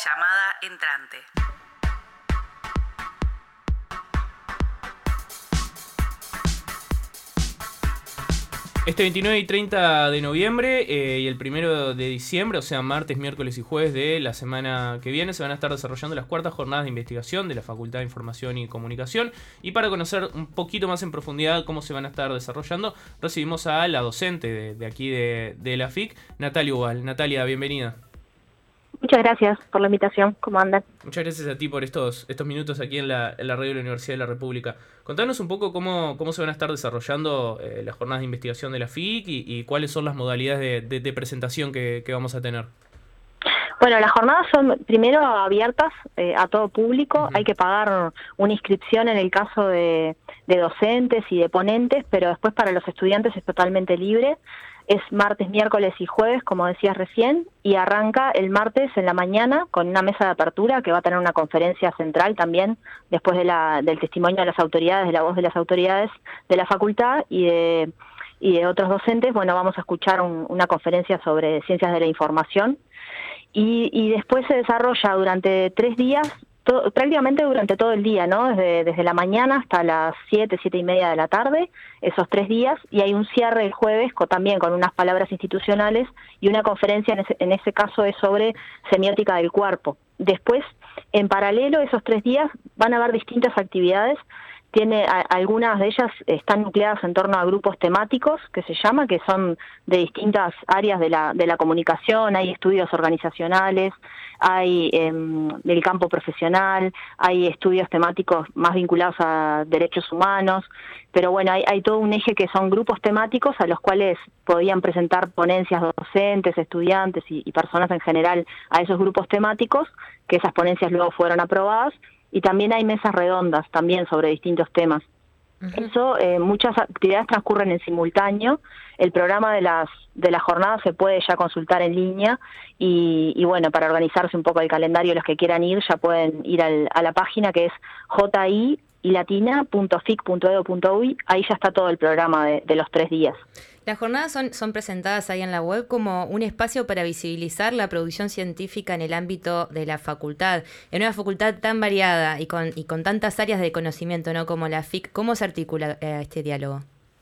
Llamada entrante. Este 29 y 30 de noviembre y el 1 de diciembre, o sea, martes, miércoles y jueves de la semana que viene, se van a estar desarrollando las cuartas jornadas de investigación de la Facultad de Información y Comunicación. Y para conocer un poquito más en profundidad cómo se van a estar desarrollando, recibimos a la docente de aquí de la FIC, Natalia Ubal. Natalia, bienvenida. Muchas gracias por la invitación. ¿Cómo andan? Muchas gracias a ti por estos minutos aquí en la radio de la Universidad de la República. Contanos un poco cómo se van a estar desarrollando las jornadas de investigación de la FIC y cuáles son las modalidades de presentación que vamos a tener. Bueno, las jornadas son primero abiertas a todo público. Uh-huh. Hay que pagar una inscripción en el caso de docentes y de ponentes, pero después para los estudiantes es totalmente libre. Es martes, miércoles y jueves, como decías recién, y arranca el martes en la mañana con una mesa de apertura que va a tener una conferencia central también, después del testimonio de las autoridades, de la voz de las autoridades de la facultad y de otros docentes. Bueno, vamos a escuchar una conferencia sobre ciencias de la información y después se desarrolla durante 3 días, prácticamente durante todo el día, ¿no? Desde la mañana hasta las 7:30 de la tarde, esos 3 días, y hay un cierre el jueves también con unas palabras institucionales y una conferencia, en ese caso es sobre semiótica del cuerpo. Después, en paralelo, esos 3 días van a haber distintas actividades. Algunas de ellas están nucleadas en torno a grupos temáticos, que se llama, que son de distintas áreas de la comunicación. Hay estudios organizacionales, hay del campo profesional, hay estudios temáticos más vinculados a derechos humanos, pero bueno, hay todo un eje que son grupos temáticos a los cuales podían presentar ponencias docentes, estudiantes y personas en general a esos grupos temáticos, que esas ponencias luego fueron aprobadas. Y también hay mesas redondas también sobre distintos temas. Uh-huh. Eso, muchas actividades transcurren en simultáneo. El programa de las jornadas se puede ya consultar en línea y bueno, para organizarse un poco el calendario, los que quieran ir ya pueden ir a la página que es ji.fic.edu.uy. Ahí ya está todo el programa de los 3 días. Las jornadas son presentadas ahí en la web como un espacio para visibilizar la producción científica en el ámbito de la facultad. En una facultad tan variada y con tantas áreas de conocimiento, ¿no?, como la FIC, ¿cómo se articula este diálogo?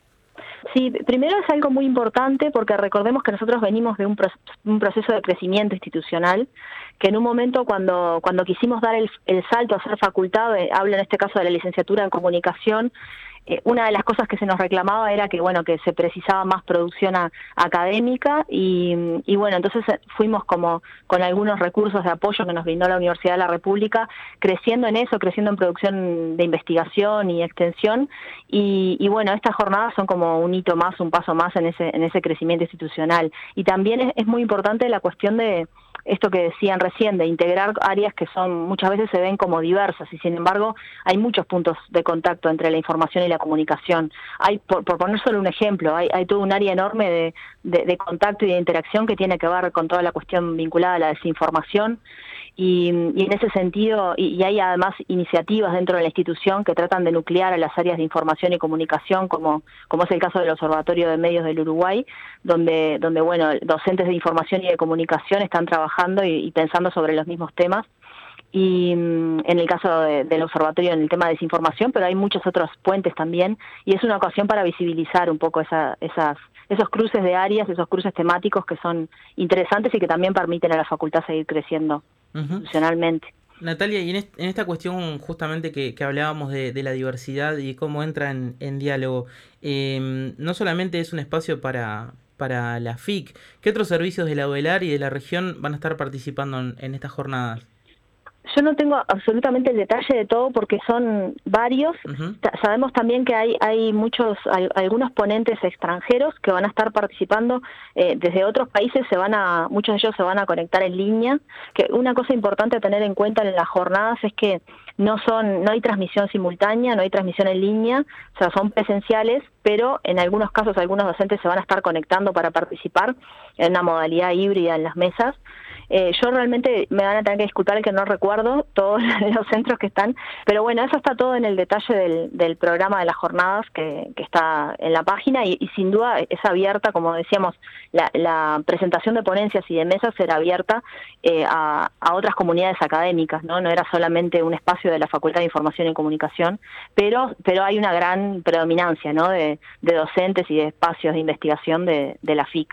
Sí, primero es algo muy importante porque recordemos que nosotros venimos de un proceso de crecimiento institucional, que en un momento cuando quisimos dar el salto a ser facultad, hablo en este caso de la licenciatura en comunicación, una de las cosas que se nos reclamaba era que bueno, que se precisaba más producción académica y bueno, entonces fuimos como con algunos recursos de apoyo que nos brindó la Universidad de la República, creciendo en eso, creciendo en producción de investigación y extensión y bueno, estas jornadas son como un hito más, un paso más en ese crecimiento institucional. Y también es muy importante la cuestión de esto que decían recién, de integrar áreas que muchas veces se ven como diversas y sin embargo hay muchos puntos de contacto entre la información y la comunicación. Hay, por poner solo un ejemplo, hay todo un área enorme de contacto y de interacción que tiene que ver con toda la cuestión vinculada a la desinformación y en ese sentido, y hay además iniciativas dentro de la institución que tratan de nuclear a las áreas de información y comunicación, como es el caso del Observatorio de Medios del Uruguay, donde bueno, docentes de información y de comunicación están trabajando y pensando sobre los mismos temas. Y en el caso del observatorio en el tema de desinformación, pero hay muchos otros puentes también, y es una ocasión para visibilizar un poco esos cruces de áreas, esos cruces temáticos que son interesantes y que también permiten a la facultad seguir creciendo institucionalmente. Natalia, y en esta cuestión justamente que hablábamos de la diversidad y cómo entra en diálogo, no solamente es un espacio para la FIC, ¿qué otros servicios de la UELAR y de la región van a estar participando en estas jornadas? Yo no tengo absolutamente el detalle de todo porque son varios. Uh-huh. Sabemos también que hay algunos ponentes extranjeros que van a estar participando desde otros países. Muchos de ellos se van a conectar en línea. Que una cosa importante a tener en cuenta en las jornadas es que no hay transmisión simultánea, no hay transmisión en línea, o sea, son presenciales, pero en algunos casos algunos docentes se van a estar conectando para participar en una modalidad híbrida en las mesas. Yo realmente me van a tener que disculpar que no recuerdo todos los centros que están, pero bueno, eso está todo en el detalle del programa de las jornadas que está en la página y sin duda es abierta, como decíamos, la presentación de ponencias y de mesas era abierta a otras comunidades académicas, ¿no? No era solamente un espacio de la Facultad de Información y Comunicación, pero hay una gran predominancia, ¿no? de docentes y de espacios de investigación de la FIC.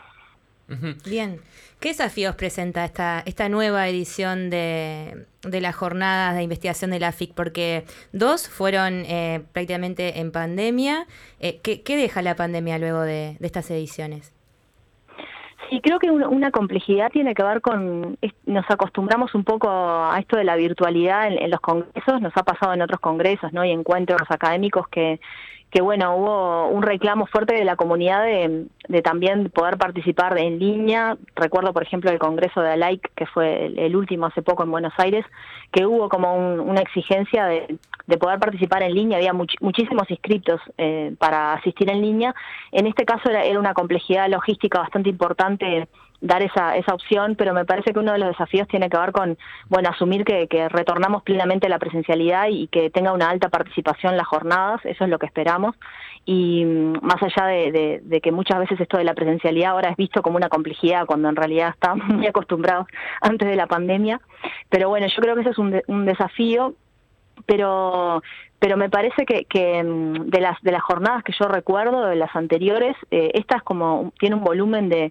Bien. ¿Qué desafíos presenta esta nueva edición de las jornadas de investigación de la FIC? Porque 2 fueron prácticamente en pandemia. ¿Qué deja la pandemia luego de estas ediciones? Sí, creo que una complejidad tiene que ver con, nos acostumbramos un poco a esto de la virtualidad en los congresos, nos ha pasado en otros congresos, ¿no? Y encuentros académicos que bueno, hubo un reclamo fuerte de la comunidad de también poder participar en línea. Recuerdo, por ejemplo, el congreso de ALAIC, que fue el último hace poco en Buenos Aires, que hubo como una exigencia de poder participar en línea. Había muchísimos inscriptos para asistir en línea. En este caso era una complejidad logística bastante importante dar esa opción, pero me parece que uno de los desafíos tiene que ver con, bueno, asumir que retornamos plenamente a la presencialidad y que tenga una alta participación en las jornadas, eso es lo que esperamos, y más allá de que muchas veces esto de la presencialidad ahora es visto como una complejidad, cuando en realidad estábamos muy acostumbrados antes de la pandemia, pero bueno, yo creo que ese es un desafío, pero me parece que de las jornadas que yo recuerdo, de las anteriores, esta es como, tiene un volumen de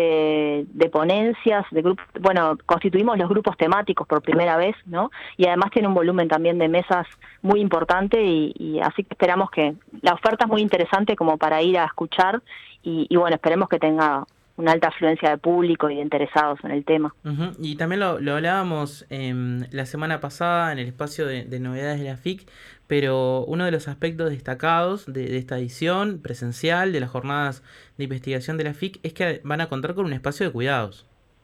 ponencias, de grupos, bueno, constituimos los grupos temáticos por primera vez, ¿no? Y además tiene un volumen también de mesas muy importante y así que esperamos que la oferta es muy interesante como para ir a escuchar y bueno, esperemos que tenga una alta afluencia de público y de interesados en el tema. Uh-huh. Y también lo hablábamos la semana pasada en el espacio de novedades de la FIC, pero uno de los aspectos destacados de esta edición presencial de las jornadas de investigación de la FIC es que van a contar con un espacio de cuidados.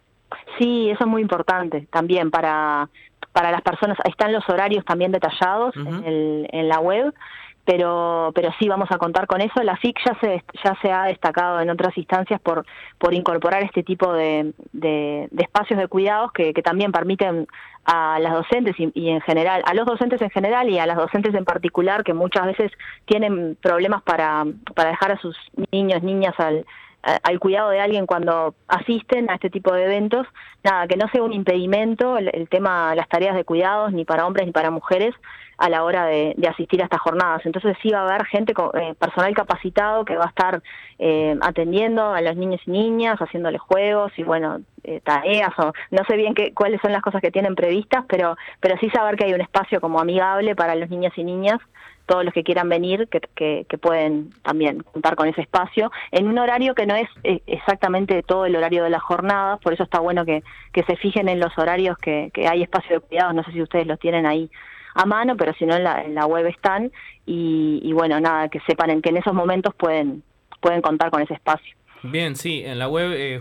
Sí, eso es muy importante también para las personas. Ahí están los horarios también detallados en la web. Pero sí vamos a contar con eso. La FIC ya se ha destacado en otras instancias por incorporar este tipo de espacios de cuidados que también permiten a las docentes y en general, a los docentes en general y a las docentes en particular, que muchas veces tienen problemas para dejar a sus niños, niñas al cuidado de alguien cuando asisten a este tipo de eventos, nada, que no sea un impedimento el tema, las tareas de cuidados, ni para hombres ni para mujeres, a la hora de asistir a estas jornadas. Entonces sí va a haber gente, personal capacitado que va a estar atendiendo a los niños y niñas, haciéndoles juegos y bueno, tareas, o no sé bien cuáles son las cosas que tienen previstas, pero sí saber que hay un espacio como amigable para los niños y niñas, todos los que quieran venir, que pueden también contar con ese espacio, en un horario que no es exactamente todo el horario de las jornadas, por eso está bueno que se fijen en los horarios que hay espacio de cuidados, no sé si ustedes los tienen ahí a mano, pero si no en la web están, y bueno, nada, que sepan que en esos momentos pueden contar con ese espacio. Bien, sí, en la web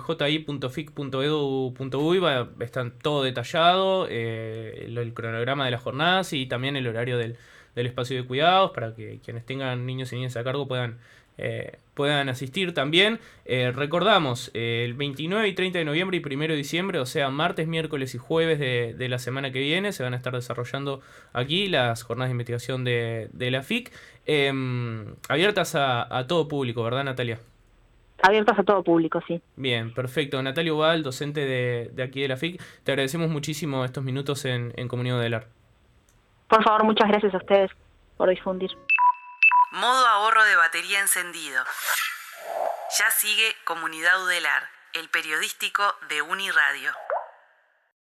ji.fic.edu.uy están todo detallado, el cronograma de las jornadas y también el horario del espacio de cuidados para que quienes tengan niños y niñas a cargo puedan asistir también. Recordamos, el 29 y 30 de noviembre y 1 de diciembre, o sea, martes, miércoles y jueves de la semana que viene, se van a estar desarrollando aquí las jornadas de investigación de la FIC, abiertas a todo público, ¿verdad, Natalia? Abiertas a todo público, sí. Bien, perfecto. Natalia Ubal, docente de aquí de la FIC, te agradecemos muchísimo estos minutos en Comunidad Udelar. Por favor, muchas gracias a ustedes por difundir. Modo ahorro de batería encendido. Ya sigue Comunidad Udelar, el periodístico de Uniradio.